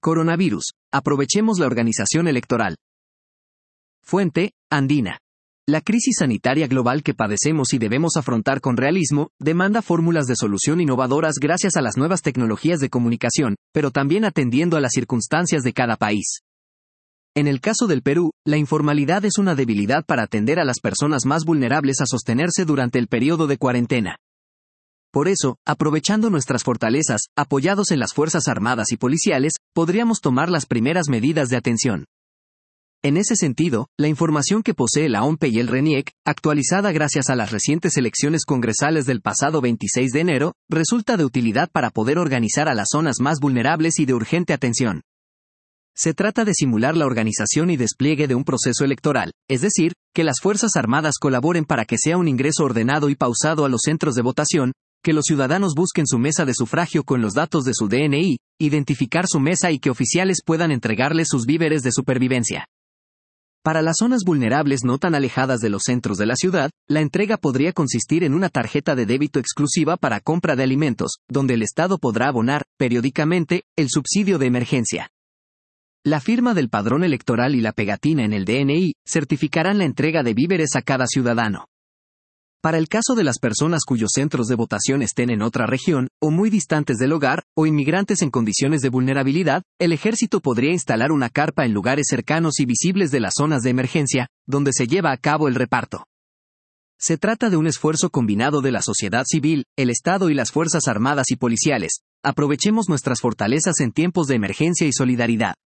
Coronavirus. Aprovechemos la organización electoral. Fuente: Andina. La crisis sanitaria global que padecemos y debemos afrontar con realismo, demanda fórmulas de solución innovadoras gracias a las nuevas tecnologías de comunicación, pero también atendiendo a las circunstancias de cada país. En el caso del Perú, la informalidad es una debilidad para atender a las personas más vulnerables a sostenerse durante el periodo de cuarentena. Por eso, aprovechando nuestras fortalezas, apoyados en las Fuerzas Armadas y policiales, podríamos tomar las primeras medidas de atención. En ese sentido, la información que posee la OMPE y el RENIEC, actualizada gracias a las recientes elecciones congresales del pasado 26 de enero, resulta de utilidad para poder organizar a las zonas más vulnerables y de urgente atención. Se trata de simular la organización y despliegue de un proceso electoral, es decir, que las Fuerzas Armadas colaboren para que sea un ingreso ordenado y pausado a los centros de votación, que los ciudadanos busquen su mesa de sufragio con los datos de su DNI, identificar su mesa y que oficiales puedan entregarles sus víveres de supervivencia. Para las zonas vulnerables no tan alejadas de los centros de la ciudad, la entrega podría consistir en una tarjeta de débito exclusiva para compra de alimentos, donde el Estado podrá abonar, periódicamente, el subsidio de emergencia. La firma del padrón electoral y la pegatina en el DNI certificarán la entrega de víveres a cada ciudadano. Para el caso de las personas cuyos centros de votación estén en otra región, o muy distantes del hogar, o inmigrantes en condiciones de vulnerabilidad, el ejército podría instalar una carpa en lugares cercanos y visibles de las zonas de emergencia, donde se lleva a cabo el reparto. Se trata de un esfuerzo combinado de la sociedad civil, el Estado y las Fuerzas Armadas y policiales. Aprovechemos nuestras fortalezas en tiempos de emergencia y solidaridad.